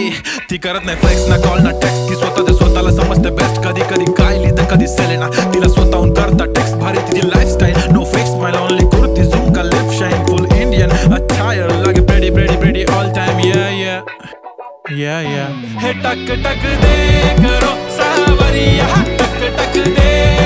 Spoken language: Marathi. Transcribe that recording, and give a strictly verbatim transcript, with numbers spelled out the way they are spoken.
ती करत नाही फ्लेक्स ना कॉल ना टेक्स्ट ती स्वतः ते स्वतःला समजते बेस्ट कधी कधी कायली तर कधी सेलेना तिला स्वतःहून करता टेक्स्ट भारी तिची lifestyle no fake smile only kurti jhumka lip shine full Indian attire लगे pretty pretty pretty all time या या या या हे टक टक दे करो सावरिया टक टक दे